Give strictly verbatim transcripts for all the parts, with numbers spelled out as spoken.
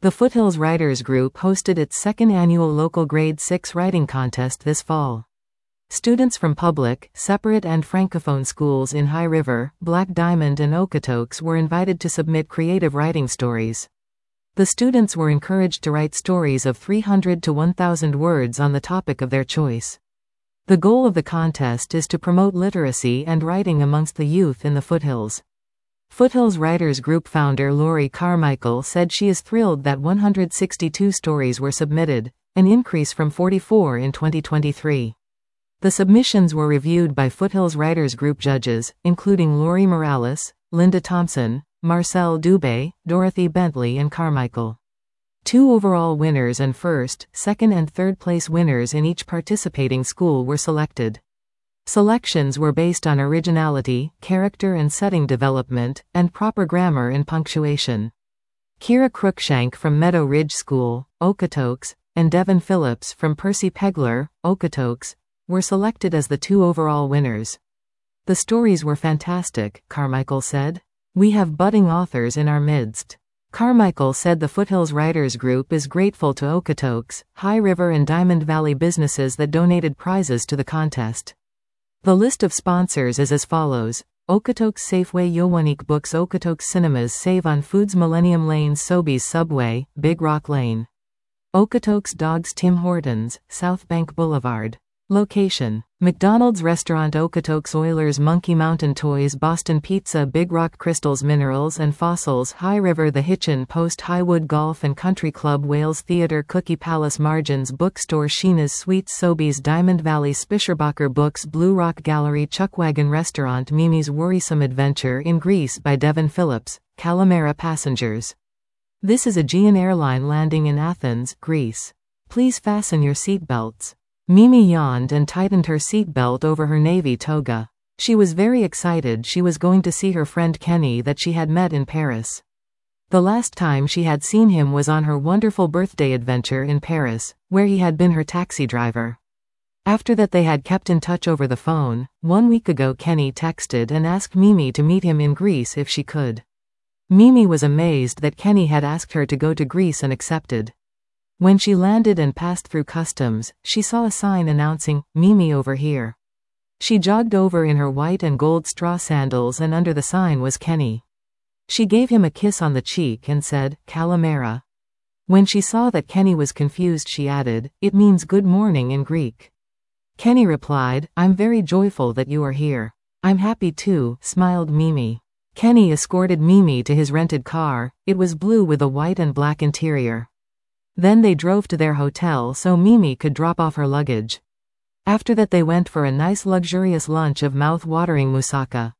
The Foothills Writers Group hosted its second annual local Grade six writing contest this fall. Students from public, separate and francophone schools in High River, Black Diamond and Okotoks were invited to submit creative writing stories. The students were encouraged to write stories of three hundred to one thousand words on the topic of their choice. The goal of the contest is to promote literacy and writing amongst the youth in the Foothills. Foothills Writers Group founder Lori Carmichael said she is thrilled that one hundred sixty-two stories were submitted, an increase from forty-four in twenty twenty-three. The submissions were reviewed by Foothills Writers Group judges, including Lori Morales, Linda Thompson, Marcel Dubé, Dorothy Bentley and Carmichael. Two overall winners and first, second and third place winners in each participating school were selected. Selections were based on originality, character and setting development, and proper grammar and punctuation. Kira Cruikshank from Meadow Ridge School, Okotoks, and Devin Phillips from Percy Pegler, Okotoks, were selected as the two overall winners. The stories were fantastic, Carmichael said. We have budding authors in our midst. Carmichael said the Foothills Writers Group is grateful to Okotoks, High River and Diamond Valley businesses that donated prizes to the contest. The list of sponsors is as follows: Okotoks Safeway Yowanik Books, Okotoks Cinemas Save on Foods, Millennium Lanes Sobeys Subway, Big Rock Lane. Okotoks Dogs Tim Hortons, South Bank Boulevard. Location: McDonald's Restaurant, Okotoks Oilers, Monkey Mountain Toys, Boston Pizza, Big Rock Crystals Minerals and Fossils, High River, The Hitchin Post, Highwood Golf and Country Club, Wales Theatre, Cookie Palace, Margins Bookstore, Sheena's Sweets, Sobeys, Diamond Valley, Spischerbacher Books, Blue Rock Gallery, Chuckwagon Restaurant, Mimi's Worrisome Adventure in Greece by Devin Phillips, Calamera Passengers. This is Aegean Airline landing in Athens, Greece. Please fasten your seatbelts. Mimi yawned and tightened her seatbelt over her navy toga. She was very excited. She was going to see her friend Kenny that she had met in Paris. The last time she had seen him was on her wonderful birthday adventure in Paris, where he had been her taxi driver. After that they had kept in touch over the phone. One week ago Kenny texted and asked Mimi to meet him in Greece if she could. Mimi was amazed that Kenny had asked her to go to Greece and accepted. When she landed and passed through customs, she saw a sign announcing, "Mimi over here." She jogged over in her white and gold straw sandals and under the sign was Kenny. She gave him a kiss on the cheek and said, "Calamera." When she saw that Kenny was confused she added, "It means good morning in Greek." Kenny replied, "I'm very joyful that you are here." "I'm happy too," smiled Mimi. Kenny escorted Mimi to his rented car. It was blue with a white and black interior. Then they drove to their hotel so Mimi could drop off her luggage. After that they went for a nice luxurious lunch of mouth-watering moussaka.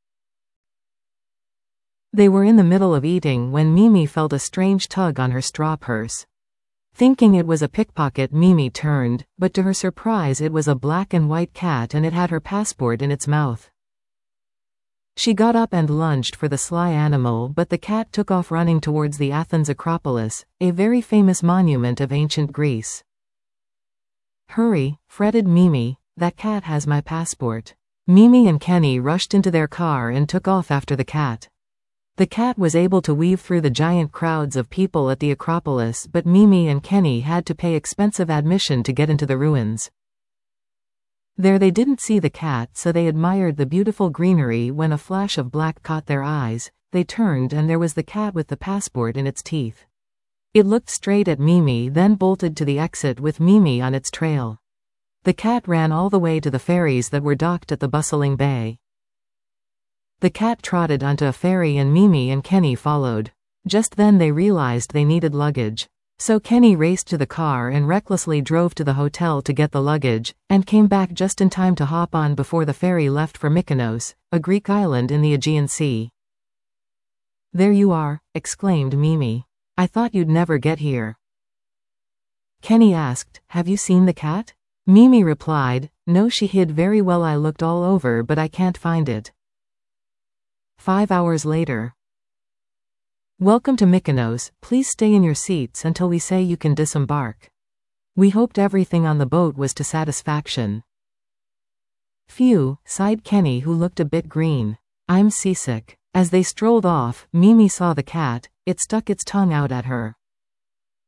They were in the middle of eating when Mimi felt a strange tug on her straw purse. Thinking it was a pickpocket, Mimi turned, but to her surprise it was a black and white cat and it had her passport in its mouth. She got up and lunged for the sly animal, but the cat took off running towards the Athens Acropolis, a very famous monument of ancient Greece. "Hurry," fretted Mimi, "that cat has my passport." Mimi and Kenny rushed into their car and took off after the cat. The cat was able to weave through the giant crowds of people at the Acropolis, but Mimi and Kenny had to pay expensive admission to get into the ruins. There they didn't see the cat, so they admired the beautiful greenery. When a flash of black caught their eyes, they turned and there was the cat with the passport in its teeth. It looked straight at Mimi, then bolted to the exit with Mimi on its trail. The cat ran all the way to the ferries that were docked at the bustling bay. The cat trotted onto a ferry and Mimi and Kenny followed. Just then they realized they needed luggage. So Kenny raced to the car and recklessly drove to the hotel to get the luggage, and came back just in time to hop on before the ferry left for Mykonos, a Greek island in the Aegean Sea. "There you are," exclaimed Mimi. "I thought you'd never get here." Kenny asked, "Have you seen the cat?" Mimi replied, "No, she hid very well. I looked all over but I can't find it." Five hours later. "Welcome to Mykonos, please stay in your seats until we say you can disembark. We hoped everything on the boat was to satisfaction." "Phew," sighed Kenny, who looked a bit green. "I'm seasick." As they strolled off, Mimi saw the cat. It stuck its tongue out at her.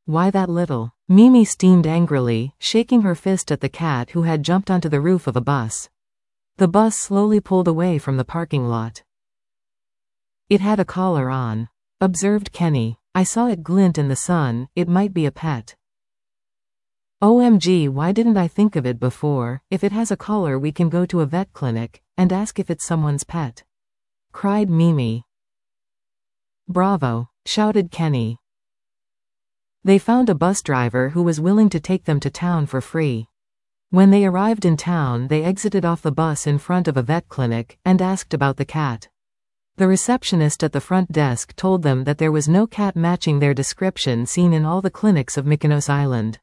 Why that little? Mimi steamed angrily, shaking her fist at the cat who had jumped onto the roof of a bus. The bus slowly pulled away from the parking lot. It had a collar on, observed Kenny. I saw it glint in the sun. It might be a pet. O M G, why didn't I think of it before? If it has a collar, we can go to a vet clinic and ask if it's someone's pet, cried Mimi. Bravo, shouted Kenny. They found a bus driver who was willing to take them to town for free. When they arrived in town, they exited off the bus in front of a vet clinic and asked about the cat. The receptionist at the front desk told them that there was no cat matching their description seen in all the clinics of Mykonos Island.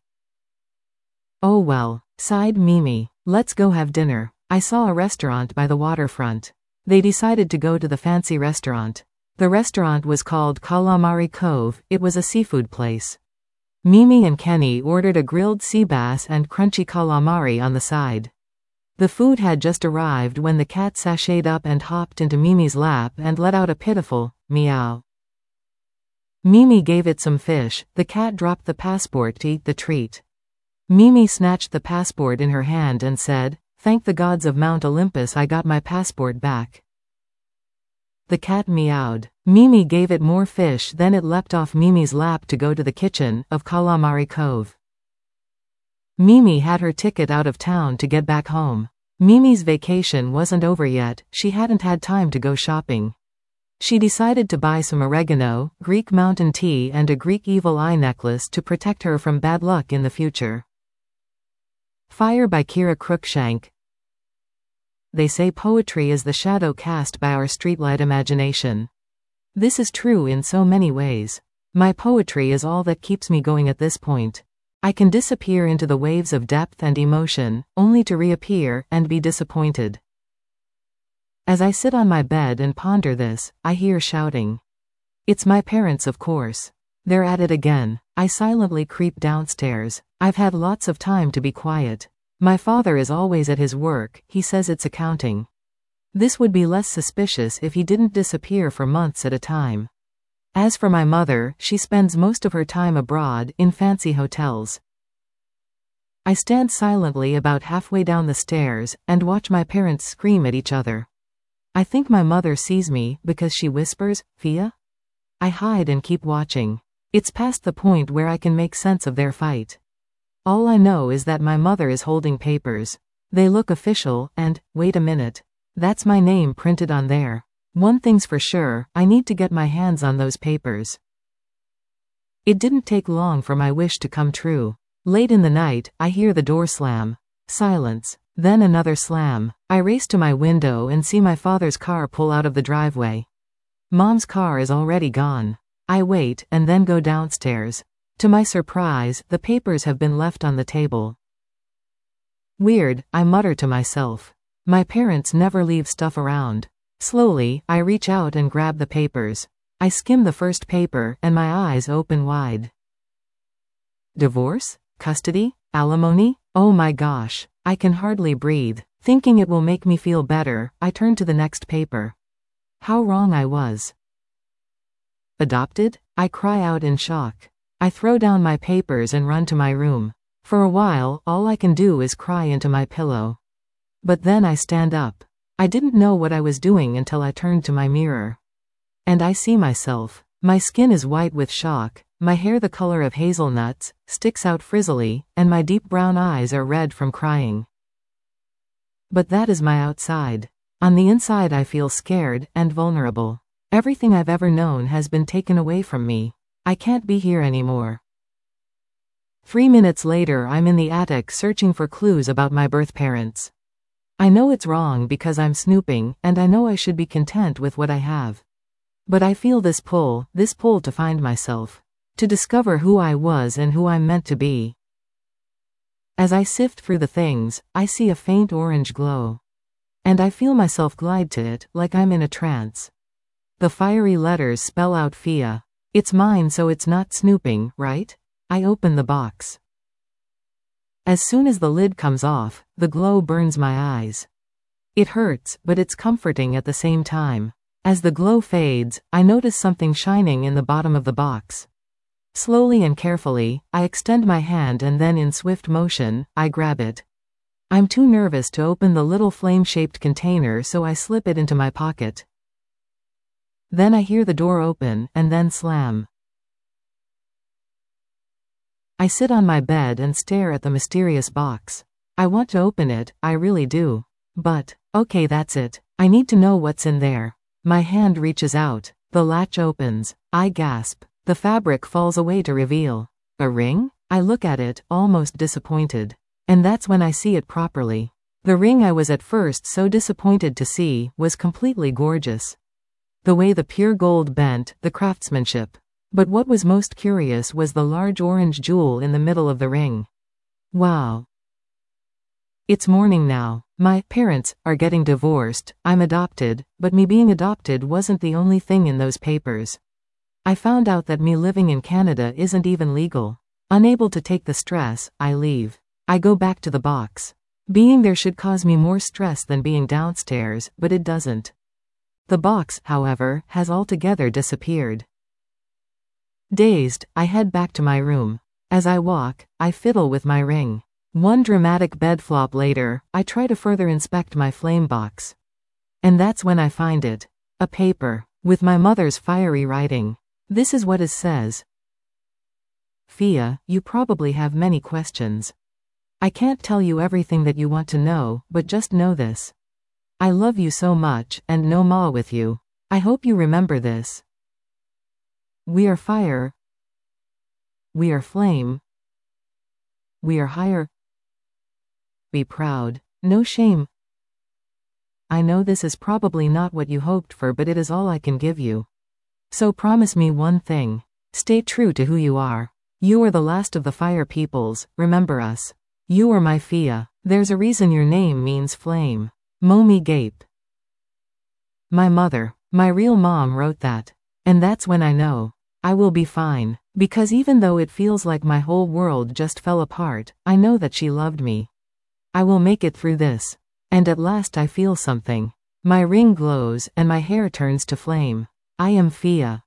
Oh well, sighed Mimi. Let's go have dinner. I saw a restaurant by the waterfront. They decided to go to the fancy restaurant. The restaurant was called Calamari Cove. It was a seafood place. Mimi and Kenny ordered a grilled sea bass and crunchy calamari on the side. The food had just arrived when the cat sashayed up and hopped into Mimi's lap and let out a pitiful meow. Mimi gave it some fish. The cat dropped the passport to eat the treat. Mimi snatched the passport in her hand and said, "Thank the gods of Mount Olympus, I got my passport back." The cat meowed. Mimi gave it more fish, then it leapt off Mimi's lap to go to the kitchen of Calamari Cove. Mimi had her ticket out of town to get back home. Mimi's vacation wasn't over yet. She hadn't had time to go shopping. She decided to buy some oregano, Greek mountain tea and a Greek evil eye necklace to protect her from bad luck in the future. Fire by Kira Cruikshank. They say poetry is the shadow cast by our streetlight imagination. This is true in so many ways. My poetry is all that keeps me going at this point. I can disappear into the waves of depth and emotion, only to reappear and be disappointed. As I sit on my bed and ponder this, I hear shouting. It's my parents, of course. They're at it again. I silently creep downstairs. I've had lots of time to be quiet. My father is always at his work. He says it's accounting. This would be less suspicious if he didn't disappear for months at a time. As for my mother, she spends most of her time abroad, in fancy hotels. I stand silently about halfway down the stairs, and watch my parents scream at each other. I think my mother sees me, because she whispers, "Fia?" I hide and keep watching. It's past the point where I can make sense of their fight. All I know is that my mother is holding papers. They look official, and, wait a minute. That's my name printed on there. One thing's for sure, I need to get my hands on those papers. It didn't take long for my wish to come true. Late in the night, I hear the door slam. Silence. Then another slam. I race to my window and see my father's car pull out of the driveway. Mom's car is already gone. I wait, and then go downstairs. To my surprise, the papers have been left on the table. Weird, I mutter to myself. My parents never leave stuff around. Slowly, I reach out and grab the papers. I skim the first paper, and my eyes open wide. Divorce? Custody? Alimony? Oh my gosh. I can hardly breathe. Thinking it will make me feel better, I turn to the next paper. How wrong I was. Adopted? I cry out in shock. I throw down my papers and run to my room. For a while, all I can do is cry into my pillow. But then I stand up. I didn't know what I was doing until I turned to my mirror. And I see myself. My skin is white with shock, my hair the color of hazelnuts, sticks out frizzly, and my deep brown eyes are red from crying. But that is my outside. On the inside I feel scared and vulnerable. Everything I've ever known has been taken away from me. I can't be here anymore. Three minutes later, I'm in the attic searching for clues about my birth parents. I know it's wrong because I'm snooping, and I know I should be content with what I have. But I feel this pull, this pull to find myself, to discover who I was and who I'm meant to be. As I sift through the things, I see a faint orange glow. And I feel myself glide to it, like I'm in a trance. The fiery letters spell out Fia. It's mine, so it's not snooping, right? I open the box. As soon as the lid comes off, the glow burns my eyes. It hurts, but it's comforting at the same time. As the glow fades, I notice something shining in the bottom of the box. Slowly and carefully, I extend my hand and then in swift motion, I grab it. I'm too nervous to open the little flame-shaped container, so I slip it into my pocket. Then I hear the door open, and then slam. I sit on my bed and stare at the mysterious box. I want to open it, I really do. But, okay, that's it. I need to know what's in there. My hand reaches out. The latch opens. I gasp. The fabric falls away to reveal a ring? I look at it, almost disappointed. And that's when I see it properly. The ring I was at first so disappointed to see was completely gorgeous. The way the pure gold bent, the craftsmanship. But what was most curious was the large orange jewel in the middle of the ring. Wow. It's morning now. My parents are getting divorced. I'm adopted, but me being adopted wasn't the only thing in those papers. I found out that me living in Canada isn't even legal. Unable to take the stress, I leave. I go back to the box. Being there should cause me more stress than being downstairs, but it doesn't. The box, however, has altogether disappeared. Dazed, I head back to my room. As I walk, I fiddle with my ring. One dramatic bed flop later, I try to further inspect my flame box. And that's when I find it. A paper. With my mother's fiery writing. This is what it says. Fia, you probably have many questions. I can't tell you everything that you want to know, but just know this. I love you so much, and no ma with you. I hope you remember this. We are fire. We are flame. We are higher. Be proud. No shame. I know this is probably not what you hoped for, but it is all I can give you. So promise me one thing. Stay true to who you are. You are the last of the fire peoples, remember us. You are my Fia. There's a reason your name means flame. Momi gape. My mother, my real mom wrote that. And that's when I know. I will be fine. Because even though it feels like my whole world just fell apart, I know that she loved me. I will make it through this. And at last I feel something. My ring glows and my hair turns to flame. I am Fia.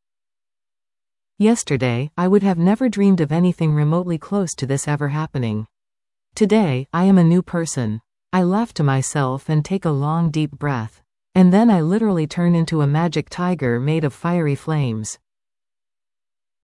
Yesterday, I would have never dreamed of anything remotely close to this ever happening. Today, I am a new person. I laugh to myself and take a long deep breath. And then I literally turn into a magic tiger made of fiery flames.